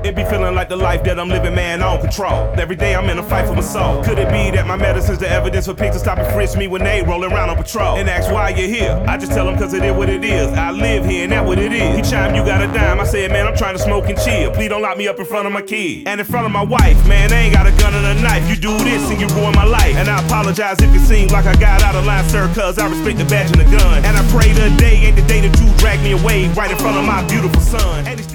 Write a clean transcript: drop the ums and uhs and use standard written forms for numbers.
It be feeling like the life that I'm living, man, I don't control. Every day I'm in a fight for my soul. Could it be that my medicine's the evidence for pigs to stop and frisk me when they rolling around on patrol? And ask why you're here. I just tell them cause it is what it is. I live here and that's what it is. He chime, you got a dime. I said, man, I'm trying to smoke and chill. Please don't lock me up in front of my kid. And in front of my wife, man, I ain't got a gun and a knife. You do this and you ruin my life. And I apologize if it seems like I got out of line, sir, cause I respect the badge and the gun. And I pray the day ain't the day that you drag me away right in front of my beautiful son.